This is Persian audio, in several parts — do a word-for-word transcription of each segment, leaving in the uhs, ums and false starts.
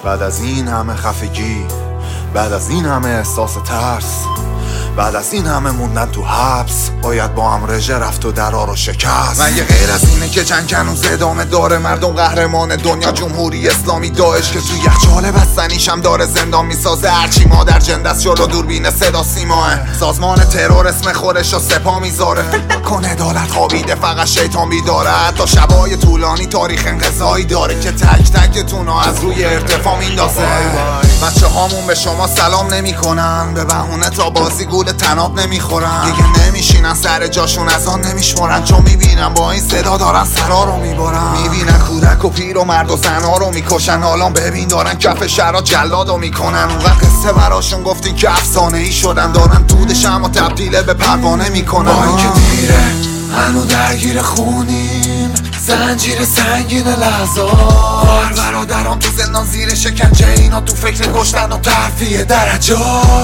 بعد از این همه خفگی، بعد از این همه احساس ترس، بعد از این همه موندن تو حبس، باید با هم رژه رفت و درا رو شکست. مگه غیر از اینه که چند کنوز ادامه داره؟ مردم قهرمان دنیا جمهوری اسلامی داعش که تو یخچال بستنیشم داره زندان میسازه. هرچی مادر جندست جلو دوربین صدا سیماه، سازمان ترور اسم خورش و سپا میذاره. فکر کن عدالت خوابیده فقط شیطان بیداره. حتی شبای طولانی تاریخ انقضایی داره که تک تکتونو از روی ارتفاع میندازه. بچه هامون به شما سلام نمی کنن، به بهونه تا بازی گول تناب نمیخورن. دیگه نمیشینن سر جاشون از آن نمیشمرن، چون میبینن با این صدا دارن سرا رو میبرن. میبینن کودک و پیر و مرد و زنها رو میکشن. حالا ببین دارن کف شهرها جلاد رو میکنن. اونقدر قصه براشون گفتین که افسانه ای شدن، دارن دودش اما تبدیل به پروانه میکنن. با اینکه دیره هنو درگیر خونیم، زنجیر سنگین لحظات. بار برادران تو زندان زیر شکنجه، اینا تو فکر کشتن و ترفیع درجات.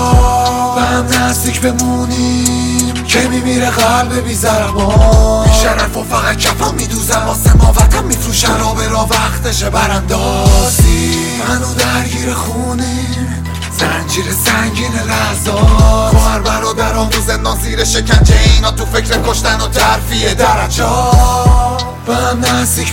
به هم نزدیک بمونیم که میمیره قلب بی ضربان. بیشرف و فقط کفم میدوزن واسه ما وطن میفروشن. را به را وقتشه براندازی. منو درگیر خونیم، زنجیر سنگین لحظات. خواهر برادران تو زندان زیر شکنجه، اینا تو فکر کشتن و ترفیع درجات. به هم نزدیک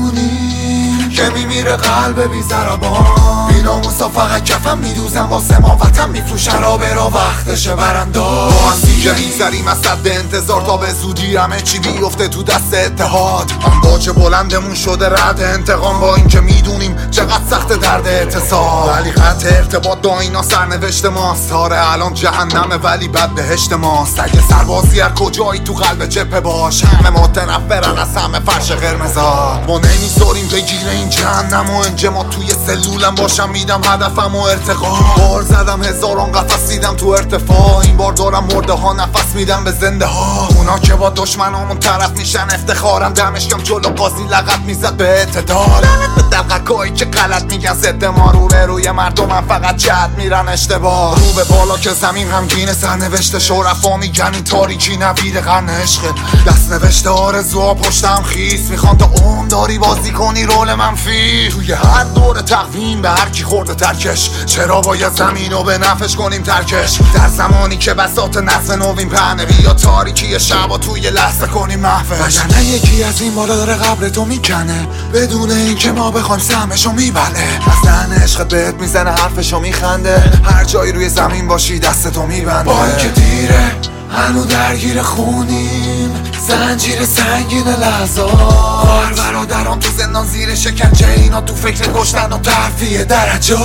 بمونیم که میمیره قلب بی ضربان. بیناموسا فقط کفم میدوزن واسه ما وطن میفروشن. را به را وقتشه برانداز. با هم دیگه میگذریم از صد انتظار تا به زودی همه چی بیفته تو دست اتحاد. امواج بلندمون شده رد انتقام، با اینکه میدونیم چقدر سخت درد اتصال. ولی خط ارتباط با اینا سرنوشت ماست. آره الان جهنمه ولی بد بهشت ماست. اگه سربازی هر کجایی تو قلب جبهه باش، همه متنفرن از همه فرش قرمزا. ما نمیذاریم بگیره این جهنم و انجما توی سلولم باشم. میدم هدفم و ارتقا. بار زدم هزاران قفس دیدم تو ارتفاع. این بار دارم مرده ها نفس میدم به زنده ها. اونا که با دشمنامون طرف میشن افتخارم. دمشکم جلو قاضی لغت میزد به اعتدال. به دقیقایی که غلط میگن ضد ما، رو به روی مردمم فقط جد میرن اشتباه. رو به بالا که زمین غمگین سرنوشت شرفا میگن این تاریکی نوید قرن عشقه. دست نوشته آرزوها پشتم خیس، میخوان تا اون داری بازی کنی رول منفی. توی هر دور تقویم به هر کی خورده ترکش، چرا باید زمین رو به نفش کنیم ترکش؟ در زمانی که بساط نسل نوین پهنه، بیا تاریکی شب توی لحظه کنیم محفش. وگرنه یکی از این بالا داره قبر تو میکنه، بدون اینکه ما بخوایم سهمشو میبله. از دهن عشقت بهت میزنه حرفشو میخنده، هر جایی روی زمین باشی دستتو میبنده. با اینکه دیره هنو درگیر خونیم، زنجیر سنگین لحظات. خواهر برادران تو زندان زیر شکنجه، اینا تو فکر کشتن و ترفیع درجات.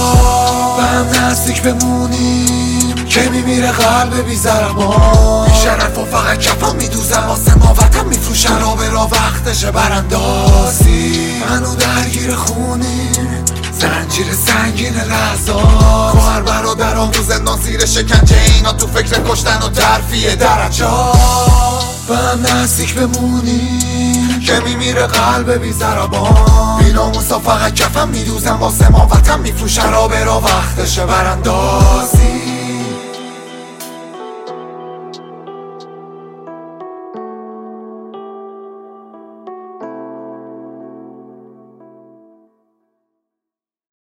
به هم نزدیک بمونیم که میمیره قلب بی ضربان. بیشرف و فقط کفم میدوزن واسه ما وطن میفروشن. را به را وقتشه براندازی. منو درگیر خونیم، زنجیر سنگین لحظات. خواهر برادران تو زندان زیر شکنجه، اینا تو فکر کشتن و ترفیع درجات. به هم نزدیک بمونیم که میمیره قلب بی ضربان. بیناموسا فقط کفم میدوزن واسه ما وطن میفروشن. را به را وقتشه براندازی.